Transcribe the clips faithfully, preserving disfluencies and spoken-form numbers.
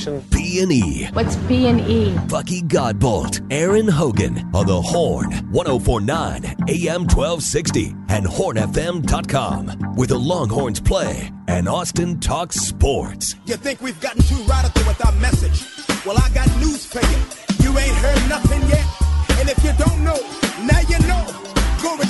station. B and E. What's B and E? Bucky Godbolt, Aaron Hogan on the Horn, one oh four point nine A M twelve sixty and horn f m dot com, where the Longhorns play and Austin talks sports. You think we've gotten too radical with our message? Well, I got news for you. You ain't heard nothing yet. And if you don't know, now you know. Glory,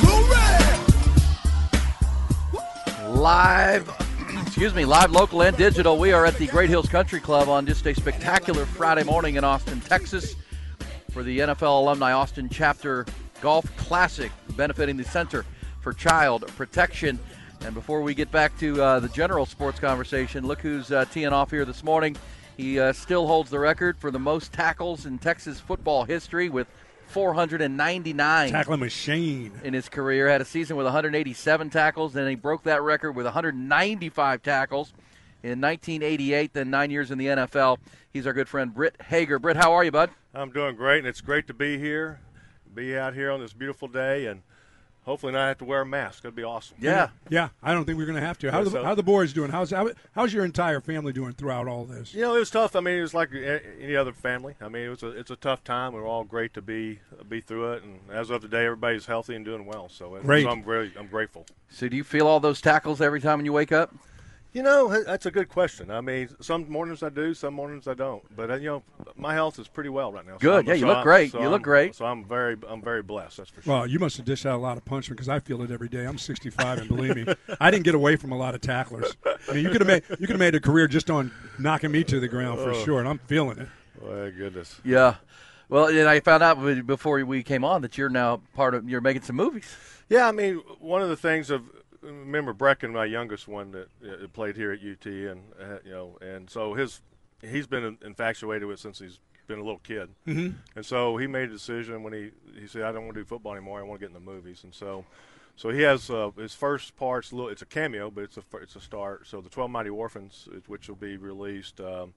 glory! Live, excuse me, live, local, and digital. We are at the Great Hills Country Club on just a spectacular Friday morning in Austin, Texas, for the N F L Alumni Austin Chapter Golf Classic, benefiting the Center for Child Protection. And before we get back to uh, the general sports conversation, look who's uh, teeing off here this morning. He uh, still holds the record for the most tackles in Texas football history with four hundred ninety-nine. Tackling machine. In his career. Had a season with one hundred eighty-seven tackles, and he broke that record with one hundred ninety-five tackles in nineteen eighty-eight, then nine years in the N F L. He's our good friend Britt Hager. Britt, how are you, bud? I'm doing great, and it's great to be here, be out here on this beautiful day, and hopefully not have to wear a mask. That'd be awesome. Yeah. Yeah, I don't think we're going to have to. How, yeah, the, so, how are the boys doing? How's how, how's your entire family doing throughout all this? You know, it was tough. I mean, it was like any other family. I mean, it was a, it's a tough time. We were all great to be be through it, and as of today, everybody's healthy and doing well. So, great. so I'm really I'm grateful. So do you feel all those tackles every time when you wake up? You know, that's a good question. I mean, some mornings I do, some mornings I don't. But, uh, you know, my health is pretty well right now. So good. I'm, Yeah, you so look I'm, great. So you I'm, look great. So I'm very I'm very blessed, that's for sure. Well, you must have dished out a lot of punishment because I feel it every day. I'm sixty-five, and believe me, I didn't get away from a lot of tacklers. I mean, you could have made you could have made a career just on knocking me to the ground for oh. sure, and I'm feeling it. My goodness. Yeah. Well, and I found out before we came on that you're now part of – you're making some movies. Yeah, I mean, one of the things of – remember Brecken, my youngest one that uh, played here at U T, and uh, you know, and so his he's been infatuated with it since he's been a little kid, mm-hmm. and so he made a decision when he he said, I don't want to do football anymore. I want to get in the movies, and so so he has uh, his first part's a little, it's a cameo, but it's a it's a start. So the twelve Mighty Orphans, which will be released um,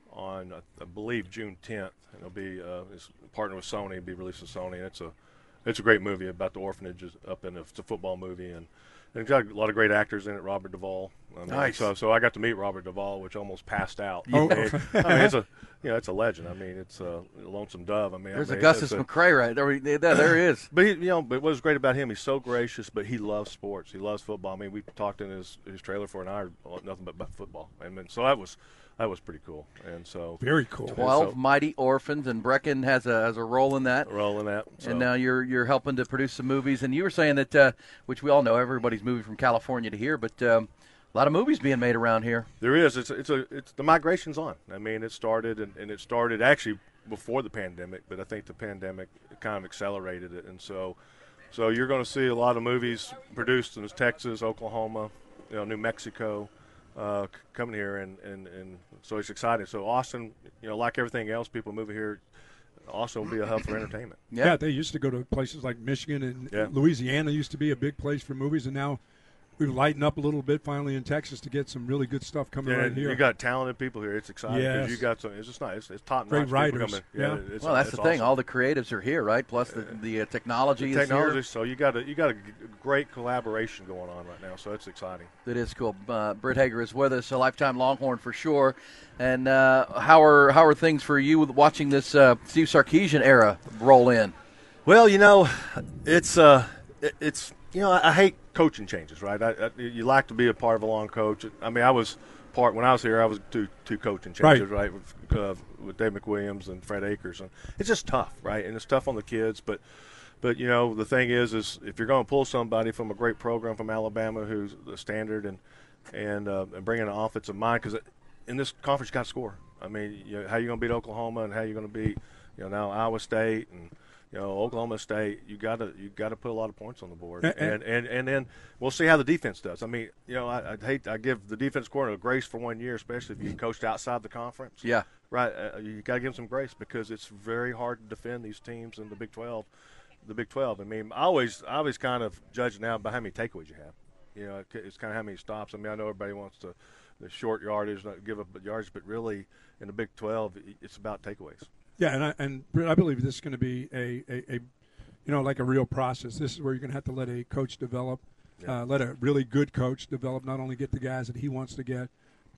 on I believe June tenth, and it'll be uh, his partner with Sony, it'll be released with Sony, and it's a it's a great movie about the orphanages up in a, it's a football movie, and And it's got a lot of great actors in it. Robert Duvall. I mean, nice. So, so I got to meet Robert Duvall, which almost passed out. Oh. I mean, I mean, it's a, you know, it's a legend. I mean, it's a Lonesome Dove. I mean, there's I mean, Augustus a, McCrae right there. There, there he is. But he, you know, but what was great about him? He's so gracious, but he loves sports. He loves football. I mean, we talked in his, his trailer for an hour, nothing but about football. I mean, so that was that was pretty cool. And so very cool. Twelve so, Mighty Orphans, and Brecken has a has a role in that. Role in that. So. And now you're you're helping to produce some movies. And you were saying that, uh, which we all know, everybody's moving from California to here, but um, a lot of movies being made around here. There is. It's a, it's a it's the migration's on. I mean, it started and, and it started actually before the pandemic, but I think the pandemic kind of accelerated it, and so so you're going to see a lot of movies produced in Texas, Oklahoma, you know, New Mexico. Uh, coming here, and, and, and so it's exciting. So Austin, you know, like everything else, people moving here, Austin will be a hub for entertainment. Yeah. yeah, they used to go to places like Michigan and yeah. Louisiana used to be a big place for movies, and now we've lightened up a little bit finally in Texas to get some really good stuff coming yeah, right here. You got talented people here. It's exciting because yes. you got some. It's just nice. It's top great notch writers. Coming. Yeah. yeah it's, well, that's it's the thing. awesome. All the creatives are here, right? Plus the the uh, technology. The is technology. here. So you got a you got a great collaboration going on right now. So it's exciting. It is cool. Uh, Britt Hager is with us, a lifetime Longhorn for sure. And uh, how are how are things for you with watching this uh, Steve Sarkisian era roll in? Well, you know, it's uh, it, it's you know, I, I hate coaching changes, right? I, I, you like to be a part of a long coach. I mean, I was part when I was here. I was two two coaching changes, right, right with, uh, with Dave McWilliams and Fred Akers, and it's just tough, right? And it's tough on the kids, but but you know, the thing is, is if you're going to pull somebody from a great program from Alabama who's the standard and and uh, and bring in an offensive mind, because in this conference you got to score. I mean, you know, how you going to beat Oklahoma and how you going to beat, you know, now Iowa State and. You know, Oklahoma State, you got to you got to put a lot of points on the board, and, and and and then we'll see how the defense does. I mean, you know, I, I hate I give the defense coordinator a grace for one year, especially if you coached outside the conference. Yeah, right. Uh, you got to give them some grace because it's very hard to defend these teams in the Big twelve. The Big twelve. I mean, I always I always kind of judge now by how many takeaways you have. You know, it's kind of how many stops. I mean, I know everybody wants to the short yardage, not give up yards, but really in the Big twelve, it's about takeaways. Yeah, and I, and I believe this is going to be a, a, a, you know, like a real process. This is where you're going to have to let a coach develop, yeah. uh, let a really good coach develop, not only get the guys that he wants to get,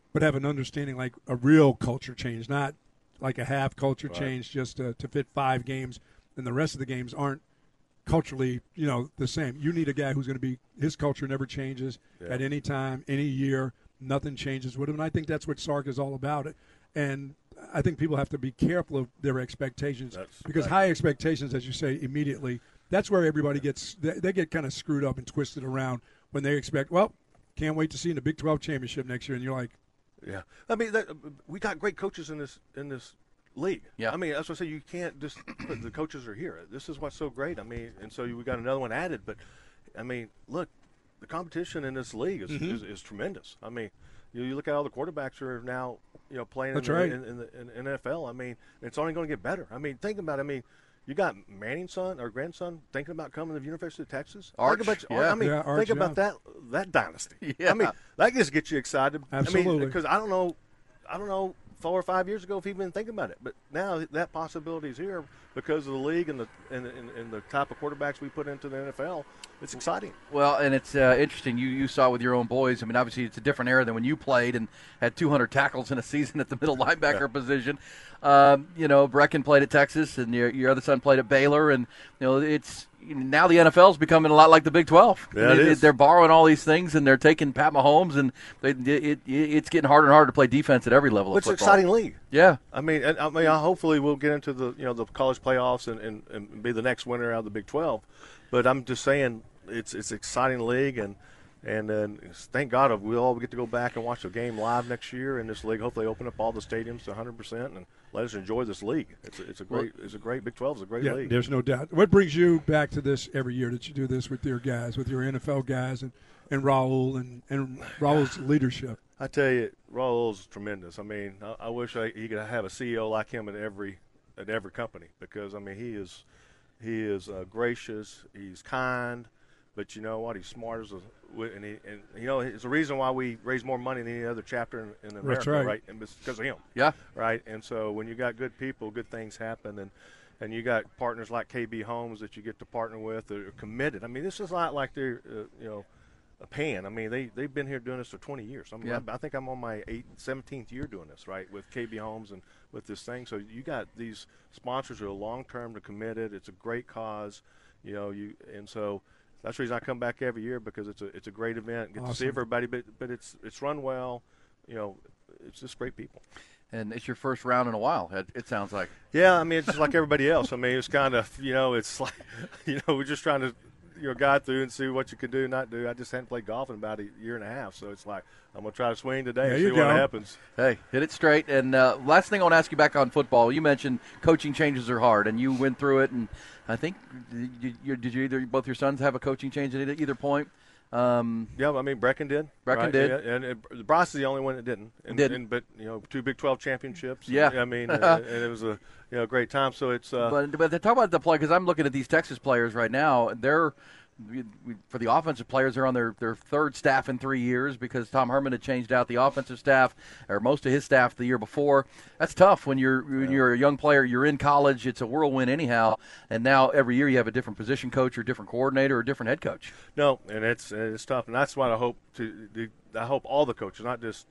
but have an understanding, like a real culture change, not like a half culture Right. change just to, to fit five games, and the rest of the games aren't culturally, you know, the same. You need a guy who's going to be – his culture never changes Yeah. at any time, any year. Nothing changes with him, and I think that's what Sark is all about. And I think people have to be careful of their expectations That's because right. high expectations, as you say, immediately, that's where everybody gets – they, they get kind of screwed up and twisted around when they expect, well, can't wait to see in the Big twelve championship next year, and you're like, Yeah, I mean, that, we got great coaches in this in this league. Yeah. I mean, that's what I say. You can't just put the coaches are here. This is what's so great. I mean, and so we got another one added. But I mean, look, the competition in this league is Mm-hmm. is, is tremendous. I mean, you, you look at all the quarterbacks who are now you know playing That's in, the, right. in, in the in N F L. I mean, it's only going to get better. I mean, think about it. I mean. You got Manning's son or grandson thinking about coming to the University of Texas. Arch, think about, yeah. I mean, Yeah, Arch, think about yeah. that that dynasty. Yeah. I mean, that just gets you excited. I Absolutely. mean, because I don't know, I don't know four or five years ago if you've been thinking about it, but now that possibility is here because of the league and the and, and, and the type of quarterbacks we put into the N F L. It's exciting. Well, and it's uh, interesting. You you saw with your own boys. I mean, obviously it's a different era than when you played and had two hundred tackles in a season at the middle linebacker Yeah. position. Um, you know, Brecken played at Texas, and your your other son played at Baylor, and you know it's now the N F L is becoming a lot like the Big twelve. Yeah, it is. They're borrowing all these things, and they're taking Pat Mahomes, and they, it, it, it's getting harder and harder to play defense at every level. It's of an football. exciting league. Yeah. I mean, and, I mean, uh, hopefully we'll get into the you know the college playoffs and, and, and be the next winner out of the Big twelve. But I'm just saying it's it's an exciting league, and and then thank God we'll all get to go back and watch the game live next year in this league. Hopefully, open up all the stadiums to one hundred percent and let us enjoy this league. It's a, it's a great it's a great Big twelve is a great yeah, league. there's no doubt. What brings you back to this every year that you do this with your guys, with your N F L guys and, and Raul and, and Raul's leadership? I tell you, Raul's tremendous. I mean, I, I wish I, he could have a C E O like him at every at every company because I mean he is he is uh, gracious, he's kind, but you know what? He's smart as a and he and you know it's the reason why we raise more money than any other chapter in, in America, That's right. right? And it's because of him, Yeah. right? And so when you got good people, good things happen, and and you got partners like K B Homes that you get to partner with that are committed. I mean, this is not like they're uh, you know. a pan. I mean, they, they've been here doing this for twenty years. I'm, Yeah. I, I think I'm on my eight, seventeenth year doing this, right, with K B Homes and with this thing. So you got these sponsors who are long-term, they're committed. It's a great cause, you know, you and so that's the reason I come back every year because it's a it's a great event. Get to see Awesome. everybody, but, but it's it's run well. You know, it's just great people. And it's your first round in a while, it, it sounds like. Yeah, I mean, it's just like everybody else. I mean, it's kind of, you know, it's like, you know, we're just trying to, you know, guide through and see what you can do, not do. I just hadn't played golf in about a year and a half, so it's like I'm gonna try to swing today There and you see go. what happens. Hey, hit it straight. And uh, last thing I want to ask you back on football, you mentioned coaching changes are hard, and you went through it. And I think you, you, did you either both your sons have a coaching change at either, either point? Um, Yeah, I mean Brecken did. Brecken right? did. Yeah, and it, Bryce is the only one that didn't. And, Didn't. And, but you know, two Big twelve championships. Yeah. I mean, and, and it was a you know great time. So it's. Uh, but but to talk about the play, because I'm looking at these Texas players right now. They're we, we, for the offensive players, they're on their, their third staff in three years because Tom Herman had changed out the offensive staff or most of his staff the year before. That's tough when you're when you're a young player. You're in college. It's a whirlwind anyhow. And now every year you have a different position coach or different coordinator or different head coach. No, and it's it's tough, and that's what I hope to. to I hope all the coaches, not just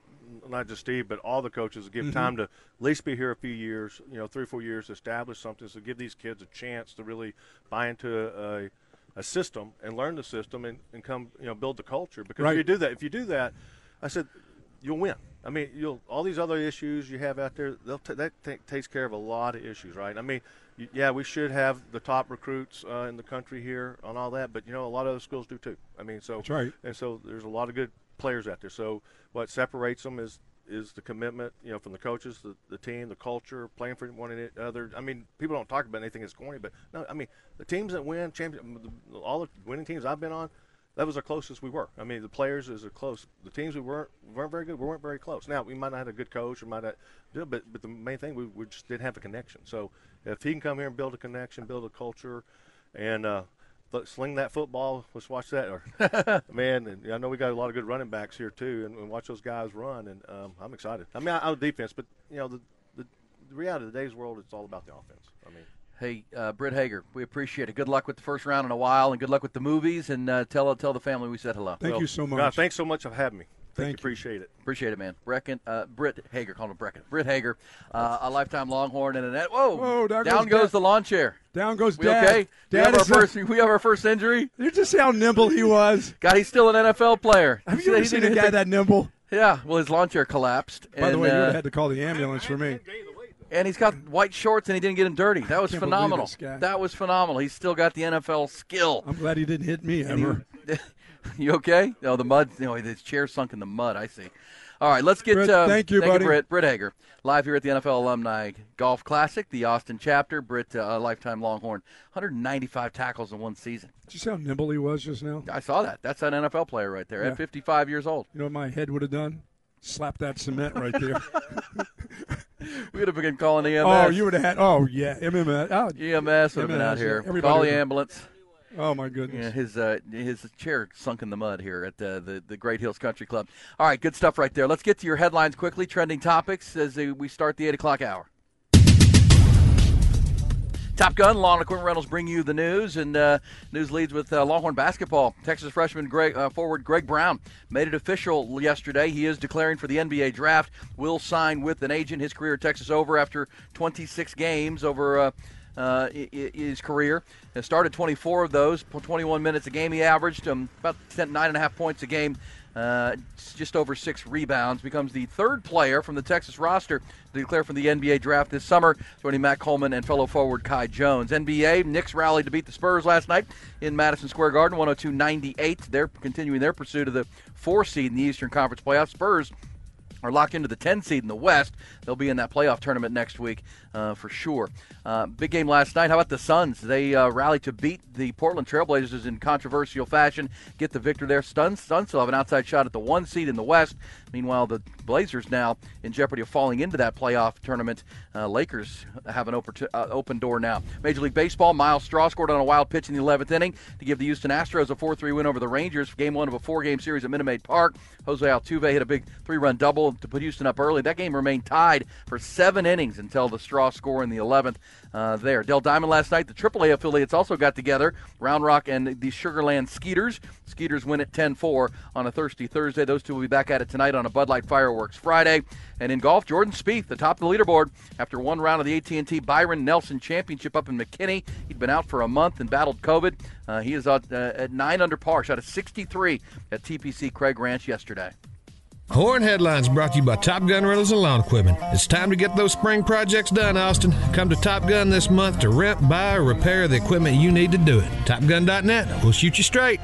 not just Steve, but all the coaches, give Mm-hmm. time to at least be here a few years, you know, three or four years, to establish something, so give these kids a chance to really buy into a, a system and learn the system and, and come, you know, build the culture. Because Right. if you do that, if you do that, I said, you'll win. I mean, you'll all these other issues you have out there, they'll t- that t- takes care of a lot of issues, right? I mean, y- yeah, we should have the top recruits uh, in the country here on all that, but you know, a lot of other schools do too. I mean, so That's right. and so there's a lot of good players out there. So what separates them is is the commitment, you know, from the coaches, the, the team, the culture, playing for one another. I mean, people don't talk about anything that's corny, but no, I mean, the teams that win, champion, all the winning teams I've been on, that was the closest we were. I mean, the players is a close. The teams we weren't weren't very good. We weren't very close. Now we might not have had a good coach, or might not, but but the main thing we, we just didn't have a connection. So if he can come here and build a connection, build a culture, and uh, sling that football, let's watch that. Or, man, and I know we got a lot of good running backs here too, and, and watch those guys run. And um, I'm excited. I mean, I, I'm defense, but you know, the, the the reality of today's world, it's all about the offense. I mean. Hey, uh, Britt Hager, we appreciate it. Good luck with the first round in a while, and good luck with the movies. And uh, tell tell the family we said hello. Thank Well, you so much. God, thanks so much for having me. Thank you. Appreciate it. Appreciate it, man. Brecken, uh, Britt Hager, call him Brecken. Britt Hager, uh, a lifetime Longhorn and a net. Whoa! Whoa down, down goes, goes the lawn chair. Down goes We Dad. okay? We Dad have, our is first, we have our first injury. You just see how nimble he was. God, he's still an N F L player. Have He you ever he seen a didn't guy hit the- that nimble? Yeah, well, his lawn chair collapsed. By and, the way, you would uh, have had to call the ambulance for me. and he's got white shorts, and he didn't get him dirty. That was Can't believe phenomenal. this guy. That was phenomenal. He's still got the N F L skill. I'm glad he didn't hit me ever. You okay? Oh, the mud. You know, his chair sunk in the mud. I see. All right, let's get. Britt, uh, thank you, thank buddy. You, Britt. Britt Hager, live here at the N F L Alumni Golf Classic, the Austin chapter. Britt, uh, a lifetime Longhorn, one hundred ninety-five tackles in one season. Did you see how nimble he was just now? I saw that. That's an N F L player right there Yeah. at fifty-five years old. You know what my head would have done? Slap that cement right there. We would have been calling E M S. Oh, you would have had. Oh, yeah. M M S. Oh, E M S would have been out M M S, here. yeah. Everybody Call the would- ambulance. oh my goodness. Yeah, his uh, his chair sunk in the mud here at uh, the the Great Hills Country Club. All right, good stuff right there. Let's get to your headlines quickly. Trending topics as uh, we start the eight o'clock hour. Top Gun Lawn Equipment Rentals bring you the news, and uh, news leads with uh, Longhorn basketball. Texas freshman Greg, uh, forward Greg Brown made it official yesterday. He is declaring for the N B A draft. Will sign with an agent. His career at Texas over after twenty-six games over uh, uh, his career. He started twenty-four of those, twenty-one minutes a game. He averaged um, about ten, nine and a half points a game. Uh, just over six rebounds, becomes the third player from the Texas roster to declare for the N B A draft this summer, joining Matt Coleman and fellow forward Kai Jones. N B A, Knicks rallied to beat the Spurs last night in Madison Square Garden, one oh two ninety-eight. They're continuing their pursuit of the four seed in the Eastern Conference playoffs. Spurs are locked into the ten seed in the West. They'll be in that playoff tournament next week uh, for sure. Uh, big game last night. How about the Suns? They uh, rallied to beat the Portland Trailblazers in controversial fashion, get the victor there. Suns, Suns still have an outside shot at the one seed in the West. Meanwhile, the Blazers now in jeopardy of falling into that playoff tournament. Uh, Lakers have an open, uh, open door now. Major League Baseball, Miles Straw scored on a wild pitch in the eleventh inning to give the Houston Astros a four three win over the Rangers. Game one of a four-game series at Minute Maid Park. Jose Altuve hit a big three-run double to put Houston up early. That game remained tied for seven innings until the Straw score in the eleventh uh, there. Dell Diamond last night, the triple A affiliates also got together. Round Rock and the Sugarland Skeeters. Skeeters win at ten four on a thirsty Thursday. Those two will be back at it tonight on a Bud Light Fireworks Friday. And in golf, Jordan Spieth, the top of the leaderboard after one round of the A T and T Byron Nelson Championship up in McKinney. He'd been out for a month and battled COVID. Uh, he is out, uh, at nine under par, shot a sixty-three at T P C Craig Ranch yesterday. Horn Headlines brought to you by Top Gun Rentals and Lawn Equipment. It's time to get those spring projects done, Austin. Come to Top Gun this month to rent, buy, or repair the equipment you need to do it. Top Gun dot net. We'll shoot you straight.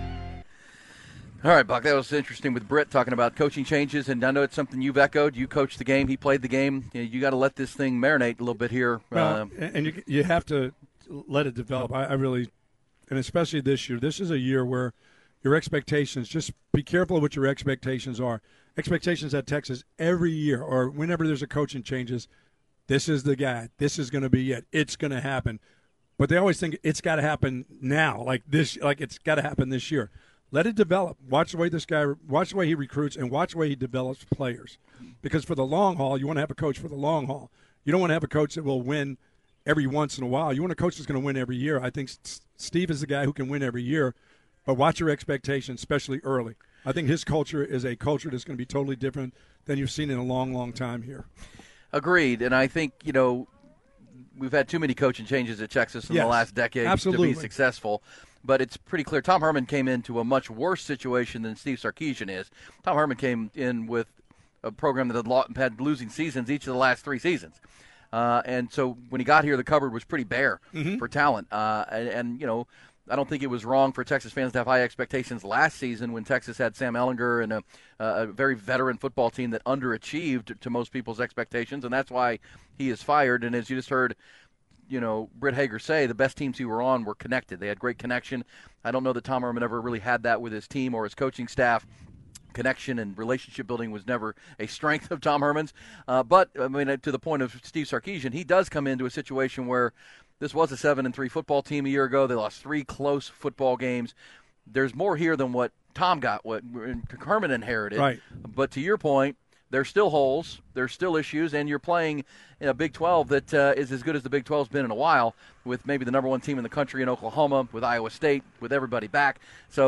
All right, Buck, that was interesting with Britt talking about coaching changes, and I know it's something you've echoed. You coached the game. He played the game. You, know, you got to let this thing marinate a little bit here. Well, Uh, and you you have to let it develop. I, I really, and especially this year, this is a year where your expectations, just be careful of what your expectations are. Expectations at Texas every year or whenever there's a coaching changes, this is the guy. This is going to be it. It's going to happen. But they always think it's got to happen now, like this, like it's got to happen this year. Let it develop. Watch the way this guy, watch the way he recruits, and watch the way he develops players. Because for the long haul, you want to have a coach for the long haul. You don't want to have a coach that will win every once in a while. You want a coach that's going to win every year. I think S- Steve is the guy who can win every year. But watch your expectations, especially early. I think his culture is a culture that's going to be totally different than you've seen in a long, long time here. Agreed, and I think, you know, we've had too many coaching changes at Texas in Yes, the last decade absolutely. to be successful. But it's pretty clear Tom Herman came into a much worse situation than Steve Sarkisian is. Tom Herman came in with a program that had, lo- had losing seasons each of the last three seasons. Uh, and so when he got here, the cupboard was pretty bare Mm-hmm. for talent. Uh, and, and, you know, I don't think it was wrong for Texas fans to have high expectations last season when Texas had Sam Ehlinger and a, a very veteran football team that underachieved to most people's expectations, and that's why he is fired. And as you just heard, you know, Britt Hager say, the best teams he were on were connected. They had great connection. I don't know that Tom Herman ever really had that with his team or his coaching staff. Connection and relationship building was never a strength of Tom Herman's. Uh, but, I mean, to the point of Steve Sarkisian, he does come into a situation where this was a seven and three football team a year ago. They lost three close football games. There's more here than what Tom got, what Herman inherited. Right. But to your point, there's still holes, there's still issues, and you're playing in a Big twelve that uh, is as good as the Big twelve's been in a while, with maybe the number one team in the country in Oklahoma, with Iowa State, with everybody back. So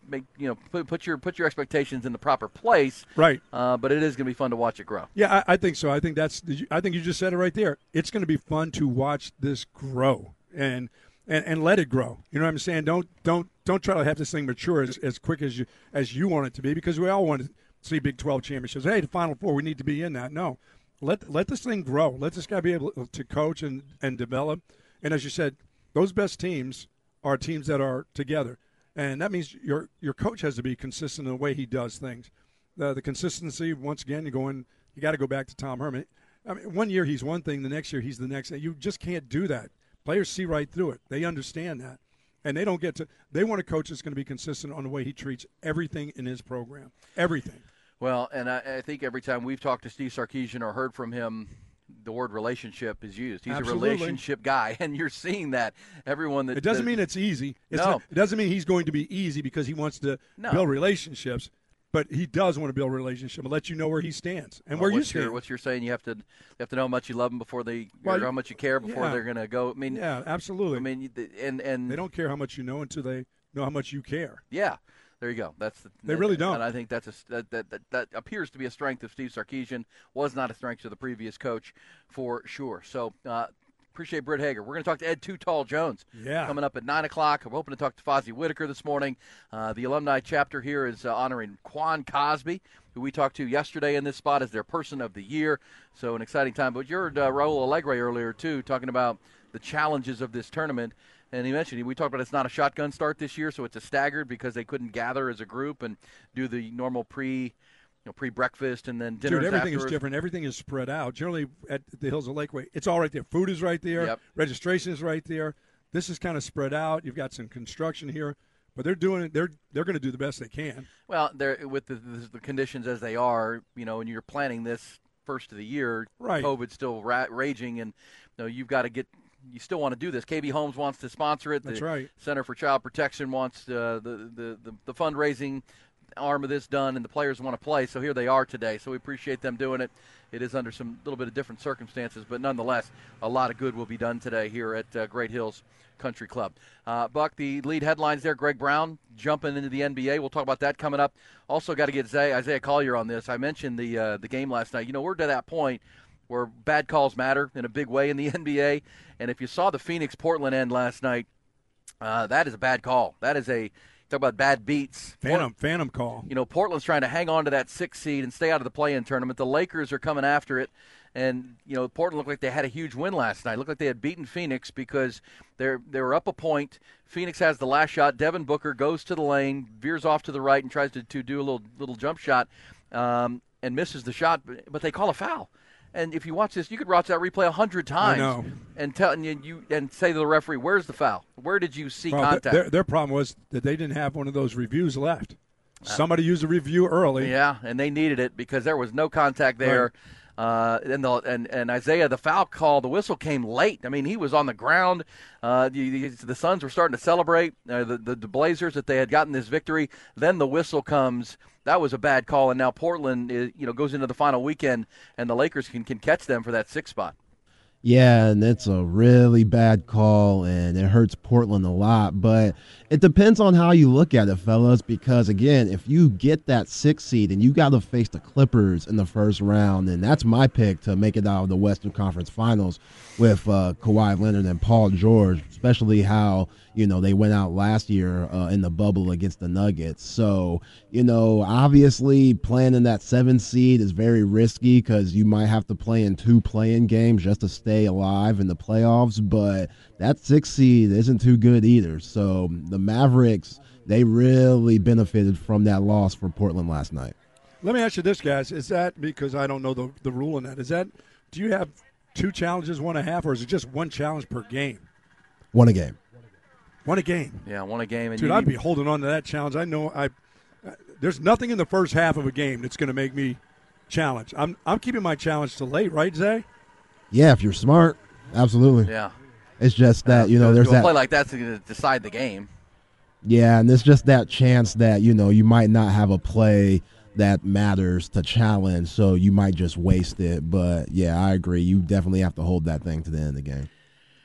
make you know put, put your put your expectations in the proper place. Right. Uh, but it is going to be fun to watch it grow. Yeah, I, I think so. I think that's. I think you just said it right there. It's going to be fun to watch this grow and and, and let it grow. You know what I'm saying? Don't don't don't try to have this thing mature as, as quick as you as you want it to be, because we all want to see Big twelve championships. Hey, the Final Four, we need to be in that. No, let let this thing grow. Let this guy be able to coach and and develop. And as you said, those best teams are teams that are together. And that means your your coach has to be consistent in the way he does things. The, the consistency, once again, you're going, you got to go back to Tom Herman. I mean, one year he's one thing, the next year he's the next thing. You just can't do that. Players see right through it. They understand that. And they don't get to – they want a coach that's going to be consistent on the way he treats everything in his program, everything. Well, and I, I think every time we've talked to Steve Sarkisian or heard from him, the word relationship is used. He's Absolutely. a relationship guy, and you're seeing that. Everyone that It doesn't that, mean it's easy. It's no. not, it doesn't mean he's going to be easy because he wants to No. build relationships, but he does want to build a relationship and let you know where he stands and well, where you what's stand. your, what you're saying, you have to you have to know how much you love them before they Well, or how much you care before yeah. they're going to go. I mean, yeah, absolutely. I mean, you- and and they don't care how much you know until they know how much you care. Yeah, there you go. That's the, They really don't. And I think that's a, that, that, that that appears to be a strength of Steve Sarkisian. Was not a strength of the previous coach for sure. So uh, appreciate Britt Hager. We're going to talk to Ed Too Tall Jones. Yeah. Coming up at nine o'clock. I'm hoping to talk to Fozzie Whitaker this morning. Uh, the alumni chapter here is uh, honoring Quan Cosby, who we talked to yesterday in this spot as their Person of the Year. So an exciting time. But you heard uh, Raul Alegre earlier, too, talking about the challenges of this tournament. And he mentioned, we talked about it's not a shotgun start this year, so it's a staggered because they couldn't gather as a group and do the normal pre, you know, pre-breakfast and then dinner. Dude, everything afterwards. is different. Everything is spread out. Generally, at the Hills of Lakeway, it's all right there. Food is right there. Yep. Registration is right there. This is kind of spread out. You've got some construction here, but they're doing it. They're they're going to do the best they can. Well, they're with the, the, the conditions as they are, you know, and you're planning this first of the year, Right. COVID's still ra- raging, and you know, you've got to get. You still want to do this. K B Homes wants to sponsor it. That's the right. Center for Child Protection wants uh, the, the, the, the fundraising arm of this done, and the players want to play. So here they are today. So we appreciate them doing it. It is under some little bit of different circumstances, but nonetheless, a lot of good will be done today here at uh, Great Hills Country Club. Uh, Buck, the lead headlines there, Greg Brown jumping into the N B A. We'll talk about that coming up. Also got to get Isaiah, Isaiah Collier on this. I mentioned the uh, the game last night. You know, we're to that point where bad calls matter in a big way in the N B A. And if you saw the Phoenix-Portland end last night, uh, that is a bad call. That is a – talk about bad beats. Phantom, Port- phantom call. You know, Portland's trying to hang on to that sixth seed and stay out of the play-in tournament. The Lakers are coming after it. And, you know, Portland looked like they had a huge win last night. It looked like they had beaten Phoenix because they're they were up a point. Phoenix has the last shot. Devin Booker goes to the lane, veers off to the right, and tries to, to do a little little jump shot um, and misses the shot, but, but they call a foul. And if you watch this, you could watch that replay a hundred times I know. and tell and you, you and say to the referee, "Where's the foul? Where did you see Well, contact?" Their, their problem was that they didn't have one of those reviews left. Somebody used a review early. Yeah, and they needed it because there was no contact there. Uh, and, the, and and Isaiah, the foul call, the whistle came late. I mean, he was on the ground. Uh, the, the Suns were starting to celebrate, uh, the, the the Blazers, that they had gotten this victory. Then the whistle comes. That was a bad call, and now Portland is, you know, goes into the final weekend, and the Lakers can, can catch them for that sixth spot. Yeah, and it's a really bad call, and it hurts Portland a lot. But it depends on how you look at it, fellas, because, again, if you get that sixth seed and you got to face the Clippers in the first round, then that's my pick to make it out of the Western Conference Finals with uh, Kawhi Leonard and Paul George, especially how, you know, they went out last year uh, in the bubble against the Nuggets. So, you know, obviously playing in that seventh seed is very risky because you might have to play in two play-in games just to stay alive in the playoffs, but that sixth seed isn't too good either. So the Mavericks, they really benefited from that loss for Portland last night. Let me ask you this, guys. Is that, because I don't know the, the rule in that, is that, do you have two challenges, one and a half, or is it just one challenge per game? One a game. One a game. Yeah, one a game. And Dude, you, I'd be holding on to that challenge. I know I. Uh, there's nothing in the first half of a game that's going to make me challenge. I'm I'm keeping my challenge till late, right, Zay? Yeah, if you're smart, absolutely. Yeah. It's just that, you know, there's a that play like that's going to decide the game. Yeah, and it's just that chance that, you know, you might not have a play that matters to challenge, so you might just waste it. But, yeah, I agree. You definitely have to hold that thing to the end of the game.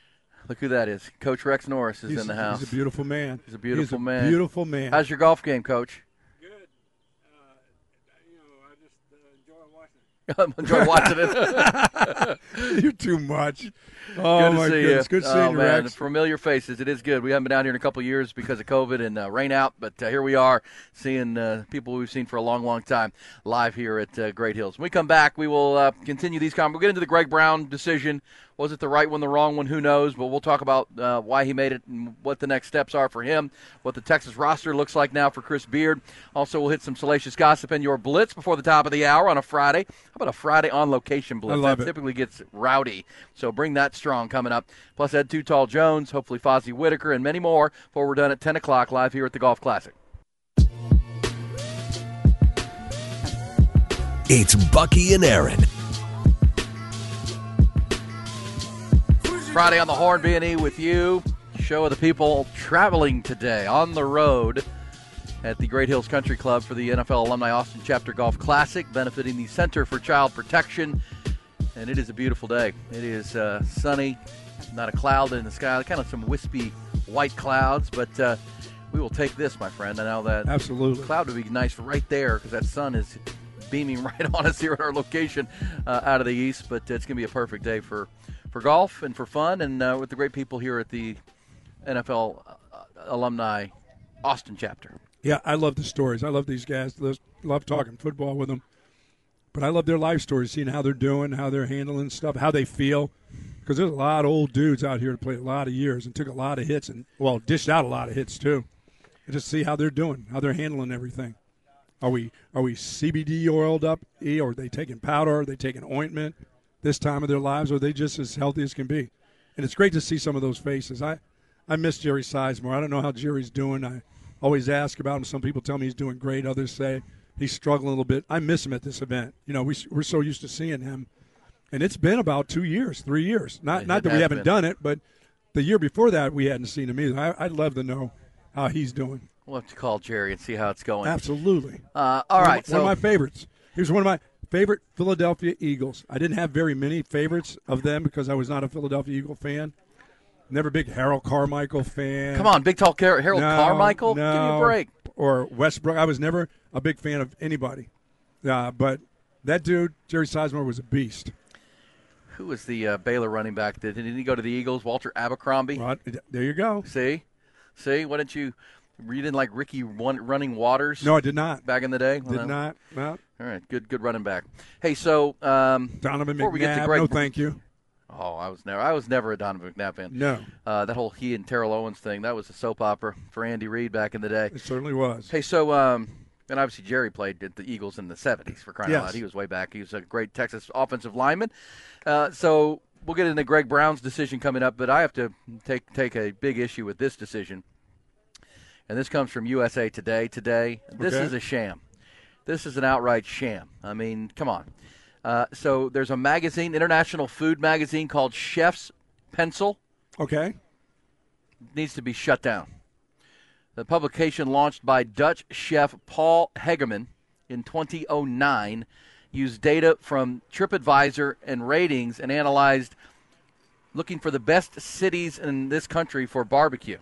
Look who that is. Coach Rex Norris is he's, in the house. He's a beautiful man. He's a beautiful he's a man. Beautiful man. How's your golf game, Coach? Good. Uh, you know, I just uh, enjoy watching it. enjoy watching it. You're too much. Oh, good to my see goodness. you. Good seeing oh, you, man. Rex. Familiar faces. It is good. We haven't been down here in a couple of years because of COVID and uh, rain out, but uh, here we are seeing uh, people we've seen for a long, long time live here at uh, Great Hills. When we come back, we will uh, continue these conversations. We'll get into the Greg Brown decision. Was it the right one, the wrong one? Who knows? But we'll talk about uh, why he made it and what the next steps are for him, what the Texas roster looks like now for Chris Beard. Also, we'll hit some salacious gossip in your blitz before the top of the hour on a Friday. How about a Friday on location blitz? I love that it. typically gets rowdy. So bring that strong coming up. Plus Ed Too Tall Jones, hopefully Fozzie Whitaker, and many more before we're done at ten o'clock live here at the Golf Classic. It's Bucky and Aaron. Friday on the Horn, B and E with you. Show of the people traveling today on the road at the Great Hills Country Club for the N F L Alumni Austin Chapter Golf Classic, benefiting the Center for Child Protection. And it is a beautiful day. It is uh, sunny, not a cloud in the sky, kind of some wispy white clouds, but uh, we will take this, my friend. I know that Absolutely. cloud would be nice right there because that sun is beaming right on us here at our location uh, out of the east, but it's going to be a perfect day for for golf and for fun and uh, with the great people here at the N F L uh, Alumni Austin Chapter. Yeah, I love the stories. I love these guys. Love talking football with them. But I love their life stories, seeing how they're doing, how they're handling stuff, how they feel. Because there's a lot of old dudes out here that played a lot of years and took a lot of hits and, well, dished out a lot of hits too. And just see how they're doing, how they're handling everything. Are we are we C B D oiled up, E, or are they taking powder? Are they taking ointment this time of their lives? Or are they just as healthy as can be? And it's great to see some of those faces. I, I miss Jerry Sizemore. I don't know how Jerry's doing. I always ask about him. Some people tell me he's doing great. Others say he's struggling a little bit. I miss him at this event. You know, we, we're so used to seeing him. And it's been about two years, three years. Not It not that we has haven't been. done it, but the year before that we hadn't seen him either. I, I'd love to know how he's doing. We'll have to call Jerry and see how it's going. Absolutely. Uh, all One of right. my- So one of my favorites. He was one of my favorite Philadelphia Eagles. I didn't have very many favorites of them because I was not a Philadelphia Eagle fan. Never a big Harold Carmichael fan. come on, big tall Car- Harold No, Carmichael. no. Give me a break. Or Westbrook. I was never a big fan of anybody. Uh, but that dude, Jerry Sizemore, was a beast. Who was the uh, Baylor running back? Did, did he go to the Eagles? Walter Abercrombie. Well, there you go. See, see. Why didn't you? You didn't like Ricky Run- Running Waters? No, I did not. Back in the day. Did Well, not. No. All right, good, good running back. Hey, so um, Donovan before we get to McNabb, Greg, no thank you. Oh, I was never, I was never a Donovan McNabb fan. No, Uh, that whole he and Terrell Owens thing, that was a soap opera for Andy Reid back in the day. it certainly was. Hey, so um, and obviously Jerry played at the Eagles in the seventies for crying Yes. out loud. He was way back. He was a great Texas offensive lineman. Uh, so we'll get into Greg Brown's decision coming up, but I have to take take a big issue with this decision. And this comes from U S A Today today. This Okay. is a sham. This is an outright sham. I mean, come on. Uh, so there's a magazine, international food magazine called Chef's Pencil. Okay. Needs to be shut down. The publication, launched by Dutch chef Paul Hegeman in twenty oh nine, used data from TripAdvisor and ratings and analyzed looking for the best cities in this country for barbecue.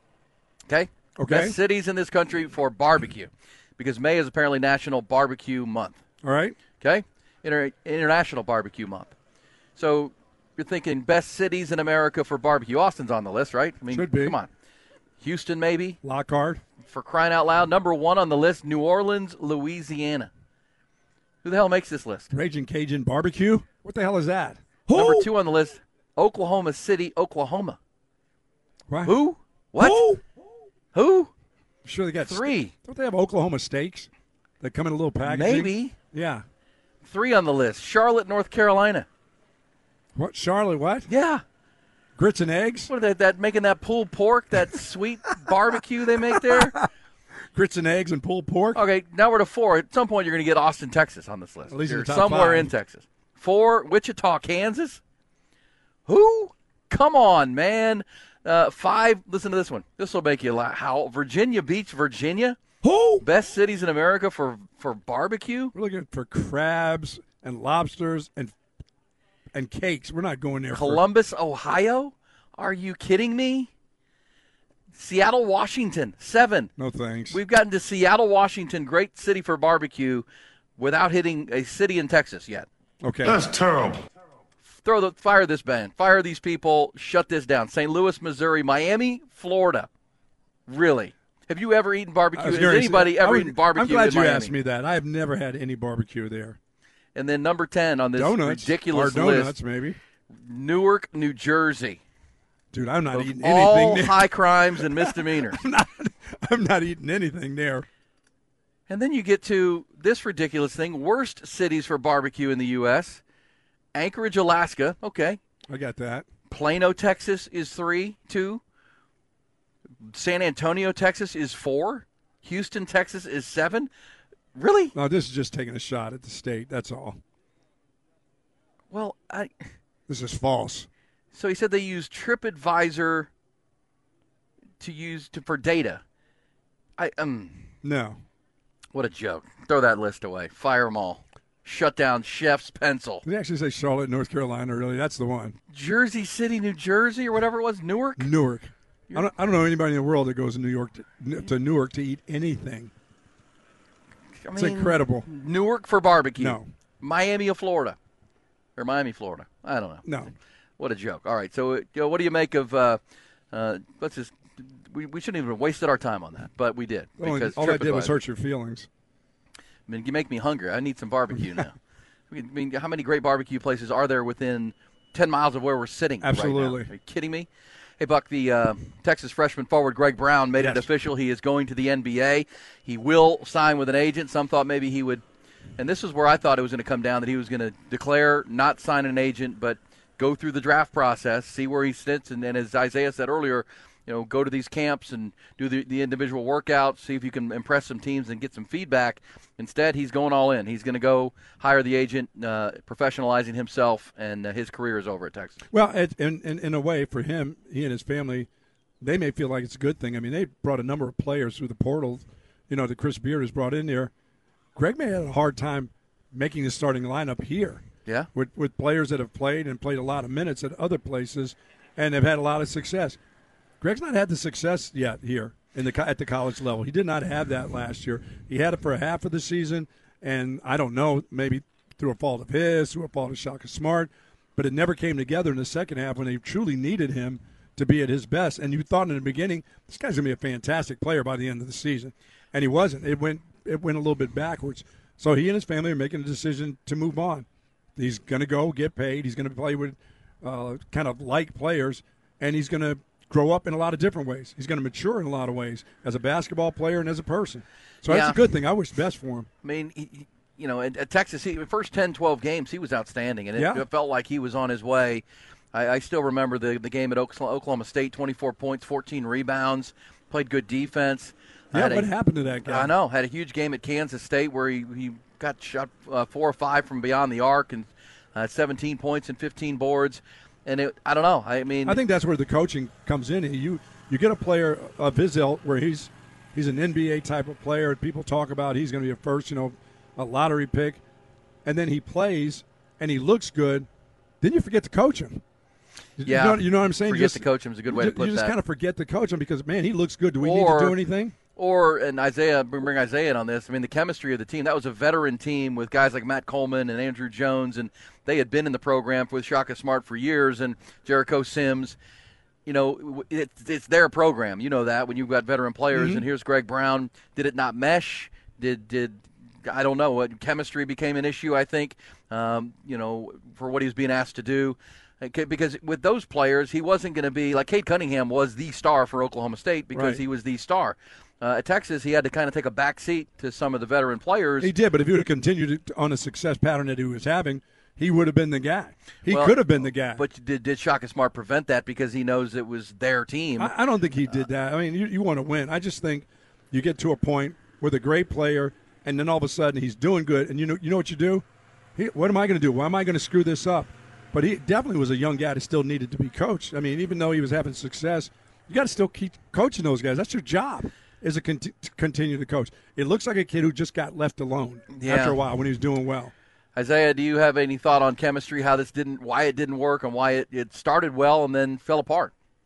Okay? Okay. Best cities in this country for barbecue, because May is apparently National Barbecue Month. All right. Okay? Inter- International Barbecue Month. So you're thinking best cities in America for barbecue. Austin's on the list, right? I mean, Should be. Come on. Houston, maybe, Lockhart. for crying out loud. Number one on the list, New Orleans, Louisiana. Who the hell makes this list? Raging Cajun Barbecue. What the hell is that? Number Who? two on the list, Oklahoma City, Oklahoma. What? Who? What? Who? Who? I'm sure they got Three. Don't they have Oklahoma steaks that come in a little packaging? Maybe. Yeah. Three on the list, Charlotte, North Carolina. What? Charlotte? What? Yeah. Grits and eggs? What are they, that making that pulled pork, that sweet barbecue they make there? Grits and eggs and pulled pork? Okay, now we're to four. At some point, you're going to get Austin, Texas on this list. At least in You're the top somewhere five. in Texas. Four, Wichita, Kansas. Who? Come on, man. Uh, five, listen to this one. This will make you laugh. How? Virginia Beach, Virginia. Who? Best cities in America for, for barbecue. We're looking for crabs and lobsters and and cakes. We're not going there. for- Columbus, Ohio. Are you kidding me? Seattle, Washington, seven. No thanks. We've gotten to Seattle, Washington, great city for barbecue, without hitting a city in Texas yet. Okay. That's terrible. Throw the fire this band. Fire these people. Shut this down. Saint Louis, Missouri, Miami, Florida. Really? Have you ever eaten barbecue? Has anybody say, ever would, eaten barbecue I'm glad in you Miami? asked me that. I have never had any barbecue there. And then number ten on this donuts, ridiculous or donuts, list, maybe. Newark, New Jersey. Dude, I'm not of eating all anything there. high crimes and misdemeanors. I'm, not, I'm not eating anything there. And then you get to this ridiculous thing, worst cities for barbecue in the U S Anchorage, Alaska, okay. I got that. Plano, Texas is three, two. San Antonio, Texas is four. Houston, Texas is seven. Really? No, this is just taking a shot at the state. That's all. Well, I. This is false. So he said they use TripAdvisor to use to for data. I um. No. What a joke! Throw that list away. Fire them all. Shut down Chef's Pencil. Did they actually say Charlotte, North Carolina? Really, that's the one. Jersey City, New Jersey, or whatever it was. Newark. Newark. I don't, I don't know anybody in the world that goes to New York to, to Newark to eat anything. I mean, it's incredible. Newark for barbecue. No. Miami of Florida, or Miami, Florida. I don't know. No. What a joke. All right. So, you know, what do you make of? Uh, uh, let's just. We, we shouldn't even have wasted our time on that, but we did. Well, because all I did was TripAdvisor. hurt your feelings. I mean, you make me hungry. I need some barbecue now. I mean, how many great barbecue places are there within ten miles of where we're sitting? Absolutely. Right now? Are you kidding me? Hey, Buck, the uh, Texas freshman forward Greg Brown made yes. it official. He is going to the N B A. He will sign with an agent. Some thought maybe he would, and this is where I thought it was going to come down, that he was going to declare not sign an agent, but go through the draft process, see where he sits, and, and as Isaiah said earlier, you know, go to these camps and do the, the individual workouts, see if you can impress some teams and get some feedback. Instead, he's going all in. He's going to go hire the agent, uh, professionalizing himself, and uh, his career is over at Texas. Well, it, in, in in a way, for him, he and his family, they may feel like it's a good thing. I mean, they brought a number of players through the portal, you know, that Chris Beard has brought in there. Greg may have had a hard time making the starting lineup here. Yeah. With, with players that have played and played a lot of minutes at other places and have had a lot of success. Greg's not had the success yet here in the at the college level. He did not have that last year. He had it for a half of the season, and I don't know, maybe through a fault of his, through a fault of Shaka Smart, but it never came together in the second half when they truly needed him to be at his best. And you thought in the beginning, this guy's going to be a fantastic player by the end of the season, and he wasn't. It went it went a little bit backwards. So he and his family are making a decision to move on. He's going to go get paid. He's going to play with uh, kind of like players, and he's going to grow up in a lot of different ways. He's going to mature in a lot of ways as a basketball player and as a person. So yeah. that's a good thing. I wish the best for him. I mean, he, you know, at, at Texas, he, the first ten, twelve games, he was outstanding, and it, Yeah. it felt like he was on his way. I, I still remember the, the game at Oklahoma State, twenty-four points, fourteen rebounds, played good defense. Yeah, Had what a, happened to that guy? I know. Had a huge game at Kansas State where he, he got shot uh, four or five from beyond the arc and uh, seventeen points and fifteen boards. And it, I don't know. I mean, I think that's where the coaching comes in. You you get a player of his ilk where he's he's an N B A type of player. People talk about he's going to be a first, you know, a lottery pick, and then he plays and he looks good. Then you forget to coach him. Yeah, you know, you know what I'm saying? Forget you just, to coach him is a good way you, to put You just that. kind of forget to coach him because man, he looks good. Do we Or- need to do anything? Or, and Isaiah, bring Isaiah in on this, I mean, the chemistry of the team, that was a veteran team with guys like Matt Coleman and Andrew Jones, and they had been in the program with Shaka Smart for years, and Jericho Sims. You know, it's, it's their program. You know that when you've got veteran players, Mm-hmm. and here's Greg Brown. Did it not mesh? Did, did I don't know. What chemistry became an issue, I think, um, you know, for what he was being asked to do. Okay, because with those players, he wasn't going to be like Cade Cunningham was the star for Oklahoma State because Right. he was the star. Uh, at Texas, he had to kind of take a back seat to some of the veteran players. He did, but if he would have continued on a success pattern that he was having, he would have been the guy. He Well, could have been the guy. But did, did Shaka Smart prevent that because he knows it was their team? I, I don't think he did that. I mean, you, you want to win. I just think you get to a point with a great player, and then all of a sudden he's doing good, and you know, you know what you do? He, what am I going to do? Why am I going to screw this up? But he definitely was a young guy that still needed to be coached. I mean, even though he was having success, you got to still keep coaching those guys. That's your job. Is to conti- continue to coach. It looks like a kid who just got left alone Yeah. after a while when he was doing well. Isaiah, do you have any thought on chemistry, how this didn't, why it didn't work, and why it, it started well and then fell apart?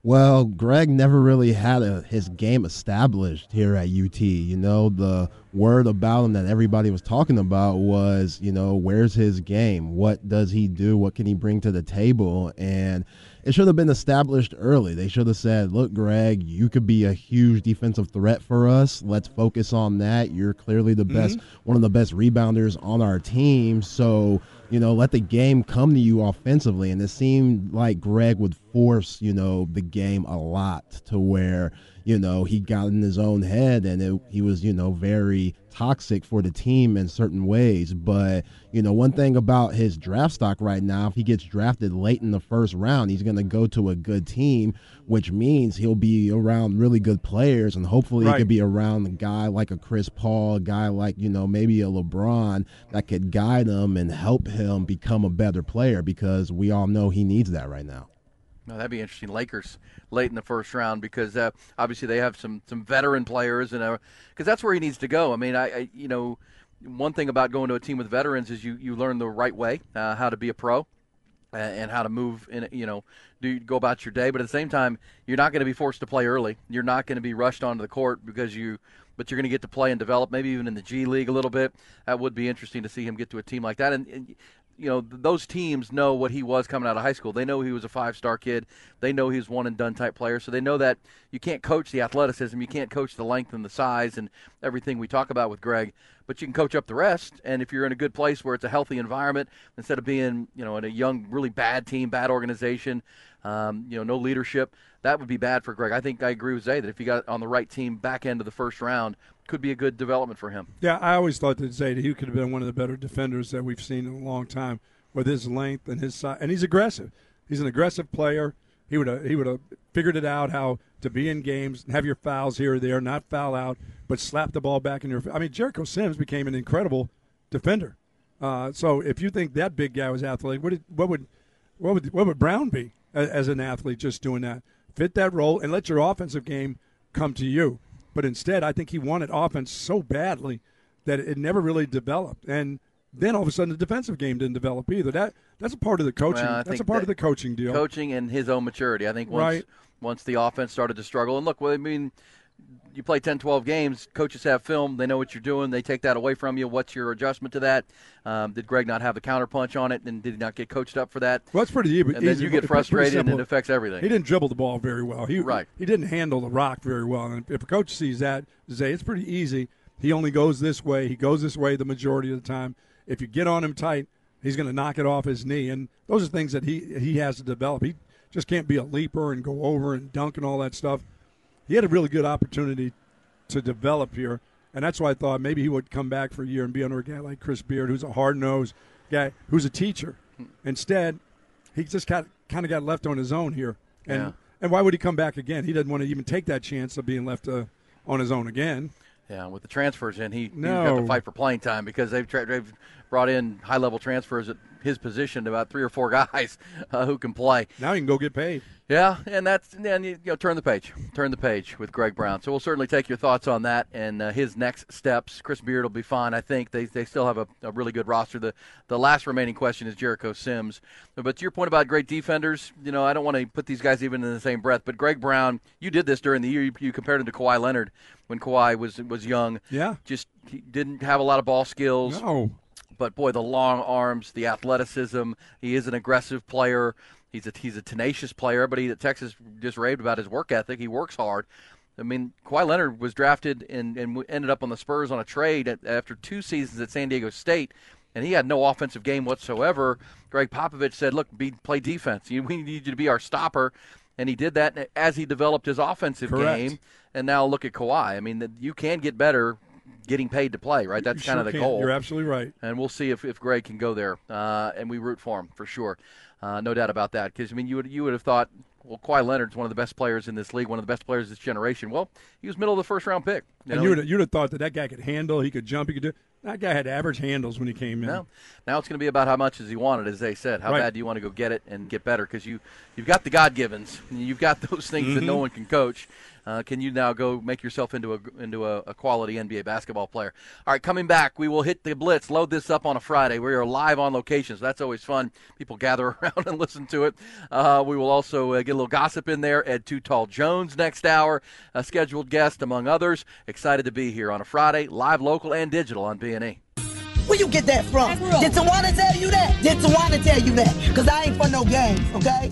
Well, Greg never really had a, his game established here at U T. You know, the word about him that everybody was talking about was, you know, where's his game? What does he do? What can he bring to the table? And it should have been established early. They should have said, look, Greg, you could be a huge defensive threat for us. Let's focus on that. You're clearly the best, mm-hmm. one of the best rebounders on our team. So, you know, let the game come to you offensively. And it seemed like Greg would force, you know, the game a lot to where, you know, he got in his own head and it, he was, you know, very toxic for the team in certain ways. But, you know, one thing about his draft stock right now, if he gets drafted late in the first round, he's going to go to a good team, which means he'll be around really good players. And hopefully right. he could be around a guy like a Chris Paul, a guy like, you know, maybe a LeBron that could guide him and help him become a better player, because we all know he needs that right now. No, that'd be interesting. Lakers late in the first round, because uh, obviously they have some some veteran players, and because uh, that's where he needs to go. I mean, I, I you know, one thing about going to a team with veterans is you, you learn the right way, uh, how to be a pro, uh, and how to move in. You know, do go about your day. But at the same time, you're not going to be forced to play early. You're not going to be rushed onto the court because you. But you're going to get to play and develop, maybe even in the G League a little bit. That would be interesting to see him get to a team like that. And, and you know, those teams know what he was coming out of high school. They know he was a five-star kid. They know he was one-and-done type player. So they know that you can't coach the athleticism. You can't coach the length and the size and everything we talk about with Greg. But you can coach up the rest. And if you're in a good place where it's a healthy environment, instead of being, you know, in a young, really bad team, bad organization, um, you know, no leadership, that would be bad for Greg. I think I agree with Zay that if he got on the right team back end of the first round, could be a good development for him. Yeah, I always thought that Zay, he could have been one of the better defenders that we've seen in a long time with his length and his size. And he's aggressive. He's an aggressive player. He would have, he would have figured it out how to be in games, have your fouls here or there, not foul out, but slap the ball back in your – I mean, Jericho Sims became an incredible defender. Uh, so if you think that big guy was athletic, what, did, what, would, what, would, what would Brown be as, as an athlete just doing that? Fit that role and let your offensive game come to you. But instead, I think he wanted offense so badly that it never really developed. And then all of a sudden, the defensive game didn't develop either. That that's a part of the coaching. Well, that's a part that of the coaching deal. Coaching and his own maturity. I think once right. once the offense started to struggle. And look, well, I mean, you play ten, twelve games. Coaches have film. They know what you're doing. They take that away from you. What's your adjustment to that? Um, did Greg not have a counterpunch on it, and did he not get coached up for that? Well, that's pretty easy. And then you get frustrated, and it affects everything. He didn't dribble the ball very well. He, right. He didn't handle the rock very well. And if a coach sees that, say it's pretty easy. He only goes this way. He goes this way the majority of the time. If you get on him tight, he's going to knock it off his knee. And those are things that he he has to develop. He just can't be a leaper and go over and dunk and all that stuff. He had a really good opportunity to develop here, and that's why I thought maybe he would come back for a year and be under a guy like Chris Beard, who's a hard-nosed guy, who's a teacher. Instead, he just got, kind of got left on his own here. And yeah. and why would he come back again? He doesn't want to even take that chance of being left uh, on his own again. Yeah, with the transfers in, he, no. he's got to fight for playing time because they've, tra- they've brought in high-level transfers at his position, about three or four guys uh, who can play. Now he can go get paid. Yeah, and that's and then you, you know turn the page, turn the page with Greg Brown. So we'll certainly take your thoughts on that and uh, his next steps. Chris Beard will be fine. I think they they still have a, a really good roster. The the last remaining question is Jericho Sims. But to your point about great defenders, you know I don't want to put these guys even in the same breath. But Greg Brown, you did this during the year. You, you compared him to Kawhi Leonard when Kawhi was was young. Yeah, just he didn't have a lot of ball skills. No. But, boy, the long arms, the athleticism, he is an aggressive player. He's a, he's a tenacious player. Everybody at Texas just raved about his work ethic. He works hard. I mean, Kawhi Leonard was drafted and, and ended up on the Spurs on a trade at, after two seasons at San Diego State, and he had no offensive game whatsoever. Greg Popovich said, look, be, play defense. You, we need you to be our stopper. And he did that as he developed his offensive Correct. game. And now look at Kawhi. I mean, you can get better getting paid to play, right? That's you kind sure of the can. goal. You're absolutely right. And we'll see if, if Greg can go there. Uh, and we root for him for sure. Uh, no doubt about that. Because, I mean, you would, you would have thought, well, Kawhi Leonard's one of the best players in this league, one of the best players this generation. Well, he was middle of the first-round pick. You and know, you would, you'd have thought that that guy could handle, he could jump, he could do. That guy had average handles when he came in. Now, now it's going to be about how much as he wanted, as they said. How right. bad do you want to go get it and get better? Because you, you've got the God-givens. You've got those things mm-hmm. that no one can coach. Uh, can you now go make yourself into a into a, a quality N B A basketball player? All right, coming back, we will hit the blitz. Load this up on a Friday. We are live on location, so that's always fun. People gather around and listen to it. Uh, we will also uh, get get a little gossip in there. Ed Too Tall Jones next hour, a scheduled guest among others. Excited to be here on a Friday, live, local, and digital on B and E. Where you get that from? Did Tawana tell you that? Did Tawana tell you that? Because I ain't for no games, okay?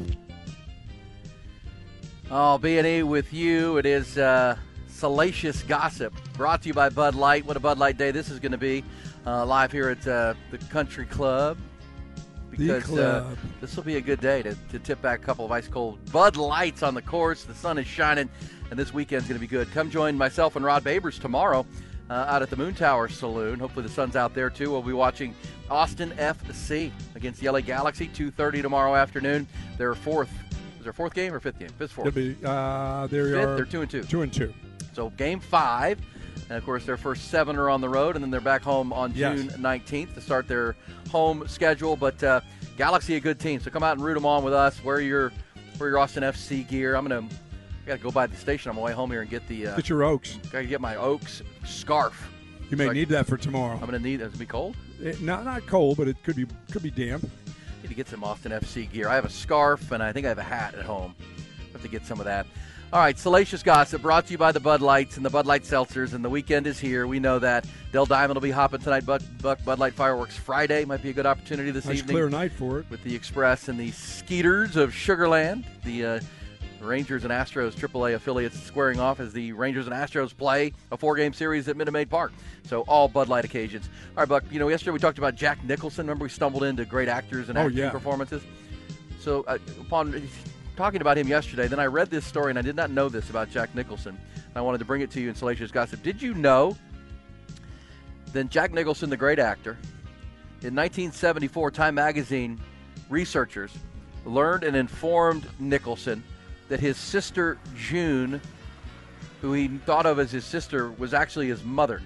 Oh, B and E with you. It is uh, Salacious Gossip, brought to you by Bud Light. What a Bud Light day this is going to be. Uh, live here at uh, the Country Club. Because the club. Uh, this will be a good day to, to tip back a couple of ice-cold Bud Lights on the course. The sun is shining, and this weekend's going to be good. Come join myself and Rod Babers tomorrow uh, out at the Moon Tower Saloon. Hopefully the sun's out there, too. We'll be watching Austin F C against the L A Galaxy, two thirty tomorrow afternoon. Their fourth. Is their fourth game or fifth game? Fifth, fourth. It'll be, uh, they Fifth, are they're two and two. Two and two. So game five, and of course their first seven are on the road, and then they're back home on June yes. nineteenth to start their home schedule. But uh, Galaxy a good team, so come out and root them on with us. Wear your wear your Austin F C gear. I'm gonna I gotta go by the station on my way home here and get the uh, get your Oaks. Gotta get my Oaks scarf. You may so need I, that for tomorrow. I'm gonna need. It's gonna be cold. It, not not cold, but it could be could be damp. Need to get some Austin F C gear. I have a scarf and I think I have a hat at home. Have to get some of that. All right, Salacious Gossip brought to you by the Bud Lights and the Bud Light Seltzers, and the weekend is here. We know that. Del Diamond will be hopping tonight. Bud, Bud, Bud Light Fireworks Friday might be a good opportunity this nice evening. Clear night for it. With the Express and the Skeeters of Sugarland. The uh, Rangers and Astros triple A affiliates squaring off as the Rangers and Astros play a four-game series at Minute Maid Park. So all Bud Light occasions. All right, Buck, you know, yesterday we talked about Jack Nicholson. Remember we stumbled into great actors and oh, acting yeah. performances? So uh, upon talking about him yesterday, then I read this story, and I did not know this about Jack Nicholson. I wanted to bring it to you in Salacious Gossip. Did you know that Jack Nicholson, the great actor, in nineteen seventy-four, Time Magazine researchers learned and informed Nicholson that his sister June, who he thought of as his sister, was actually his mother.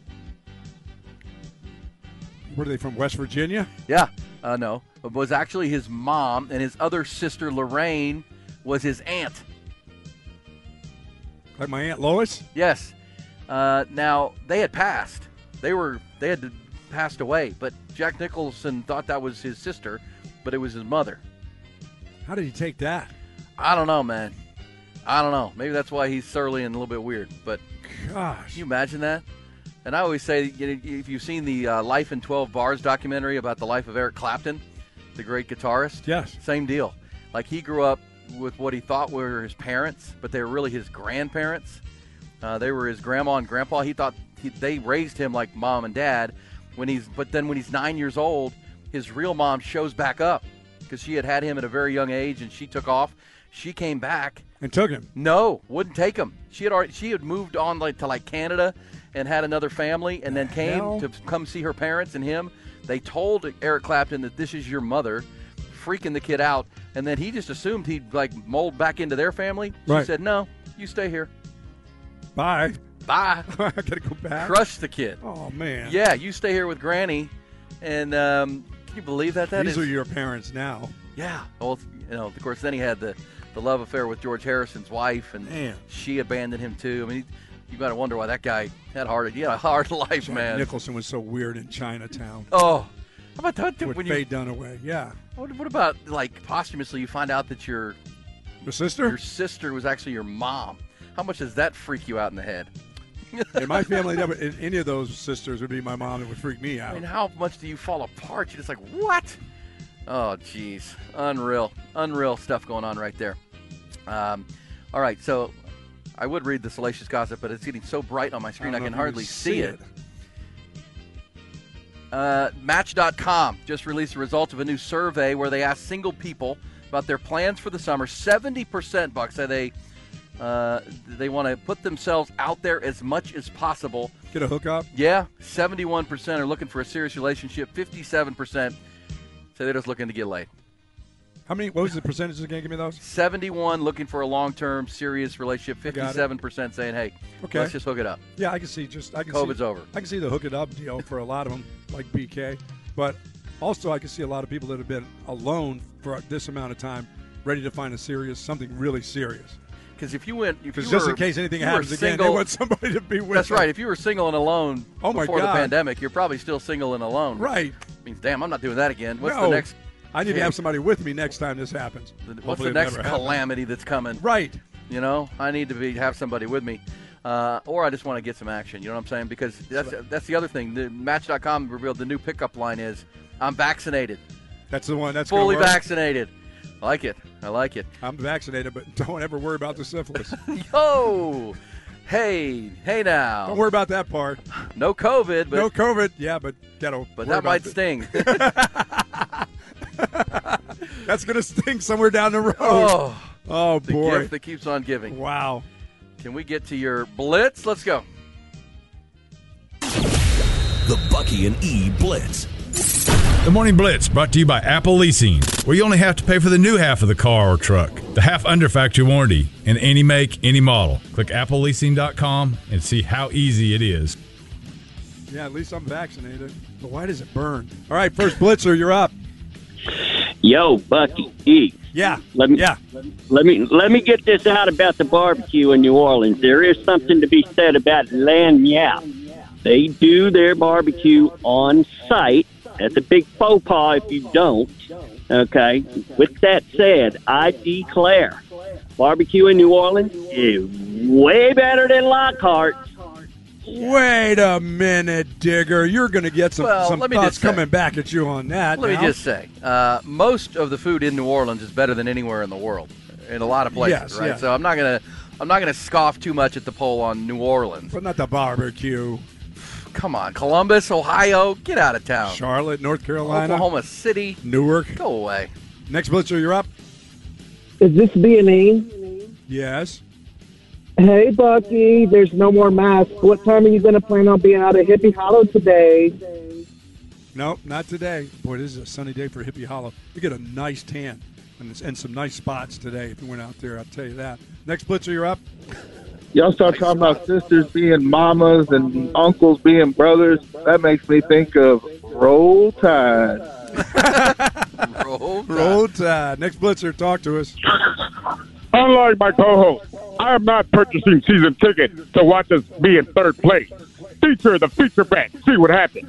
Were they from West Virginia? Yeah, uh, no. But was actually his mom, and his other sister, Lorraine, was his aunt. Like my Aunt Lois? Yes. Uh, now, they had passed. They were they had passed away, but Jack Nicholson thought that was his sister, but it was his mother. How did he take that? I don't know, man. I don't know. Maybe that's why he's surly and a little bit weird. But gosh, can you imagine that? And I always say, you know, if you've seen the uh, Life in twelve Bars documentary about the life of Eric Clapton, the great guitarist, yes, same deal. Like he grew up with what he thought were his parents, but they were really his grandparents. Uh, they were his grandma and grandpa. He thought he, they raised him like mom and dad. When he's, but then when he's nine years old, his real mom shows back up because she had had him at a very young age, and she took off. She came back and took him. No, wouldn't take him. She had already, she had moved on like to like Canada and had another family, and then came hell? to come see her parents and him. They told Eric Clapton that this is your mother, freaking the kid out, and then he just assumed he'd like mold back into their family. She right. said, "No, you stay here. Bye, bye. I gotta go back." Crushed the kid. Oh man. Yeah, you stay here with Granny, and um, can you believe that? That These is, are your parents now. Yeah. Well, you know, of course, then he had the, the love affair with George Harrison's wife, and man. she abandoned him too. I mean, he, you got to wonder why that guy had hard. He had a hard life, Jack man. Nicholson was so weird in Chinatown. Oh, how about that? With when Faye you, Dunaway, yeah. What, what about like posthumously you find out that your your sister your sister was actually your mom? How much does that freak you out in the head? In my family, never, in any of those sisters would be my mom. That would freak me out. I mean, how much do you fall apart? You're just like, what? Oh, jeez. Unreal. Unreal stuff going on right there. Um, all right, so I would read the Salacious Gossip, but it's getting so bright on my screen I, I can can hardly see, see it. it. Uh, Match dot com just released the results of a new survey where they asked single people about their plans for the summer. seventy percent, Buck, say they uh, they want to put themselves out there as much as possible. Get a hookup? Yeah. seventy-one percent are looking for a serious relationship. fifty-seven percent say they're just looking to get laid. How many? What was the percentages again? Give me those. seventy-one looking for a long-term, serious relationship. fifty-seven percent saying, "Hey, okay. let's just hook it up." Yeah, I can see. Just I can COVID's see, over. I can see the hook it up deal for a lot of them, like B K. But also, I can see a lot of people that have been alone for this amount of time, ready to find a serious, something really serious. Because if you went, if you just were, in case anything you happens again, single, they want somebody to be with. That's them. right. If you were single and alone oh my before God. the pandemic, you're probably still single and alone. Right. Means, damn, I'm not doing that again. What's no. the next? I need to have somebody with me next time this happens. What's Hopefully the it next never happens. calamity that's coming? Right. You know, I need to be have somebody with me. Uh, or I just want to get some action. You know what I'm saying? Because that's that's the other thing. The Match dot com revealed the new pickup line is, I'm vaccinated. That's the one. That's fully gonna work. vaccinated. I like it. I like it. I'm vaccinated, but don't ever worry about the syphilis. Yo! Hey, hey now. Don't worry about that part. No COVID. But, no COVID. Yeah, but gotta. But worry that might about sting. That's going to sting somewhere down the road. Oh, oh the boy. gift that keeps on giving. Wow. Can we get to your blitz? Let's go. The Bucky and E Blitz. The Morning Blitz brought to you by Apple Leasing, where you only have to pay for the new half of the car or truck, the half under factory warranty, in any make, any model. Click apple leasing dot com and see how easy it is. Yeah, at least I'm vaccinated. But why does it burn? All right, first blitzer, you're up. Yo, Bucky E. Yeah. Let me, yeah. Let me let me get this out about the barbecue in New Orleans. There is something to be said about Lagniappe. They do their barbecue on site. That's a big faux pas if you don't. Okay. With that said, I declare barbecue in New Orleans is way better than Lockhart. Wait a minute, Digger. You're going to get some, Well, some let me thoughts just say- coming back at you on that. Let now. me just say, uh, most of the food in New Orleans is better than anywhere in the world, in a lot of places, Yes, right? yeah. So I'm not gonna, I'm not gonna scoff too much at the poll on New Orleans. But not the barbecue. Come on, Columbus, Ohio, get out of town. Charlotte, North Carolina. Oklahoma City, Newark. go away. Next blitzer, you're up. Is this B and E? Yes. Hey, Bucky, there's no more masks. What time are you going to plan on being out of Hippie Hollow today? Nope, not today. Boy, this is a sunny day for Hippie Hollow. You get a nice tan and, and some nice spots today if you went out there, I'll tell you that. Next blitzer, you're up. Y'all start talking about sisters being mamas and uncles being brothers. That makes me think of Roll Tide. Roll Tide. Roll Tide. Next blitzer, talk to us. Unlike my co-host, I am not purchasing season tickets to watch us be in third place. Feature the feature bet. See what happens.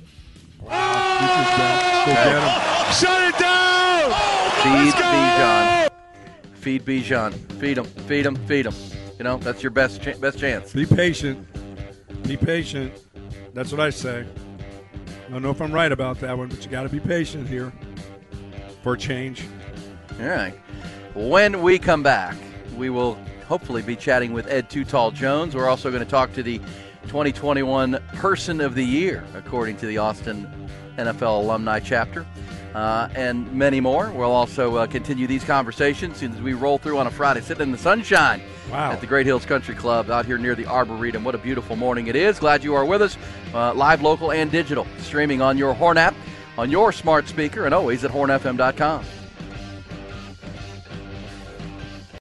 Shut it down! Feed Bijan. Feed Bijan. Feed him. Feed him. Feed him. You know, that's your best ch- best chance. Be patient. Be patient. That's what I say. I don't know if I'm right about that one, but you got to be patient here for a change. All right. When we come back, we will hopefully be chatting with Ed Too Tall Jones. We're also going to talk to the twenty twenty-one Person of the Year, according to the Austin N F L Alumni Chapter, uh, and many more. We'll also uh, continue these conversations as we roll through on a Friday, sitting in the sunshine wow. at the Great Hills Country Club out here near the Arboretum. What a beautiful morning it is. Glad you are with us, uh, live, local, and digital, streaming on your Horn app, on your smart speaker, and always at horn f m dot com.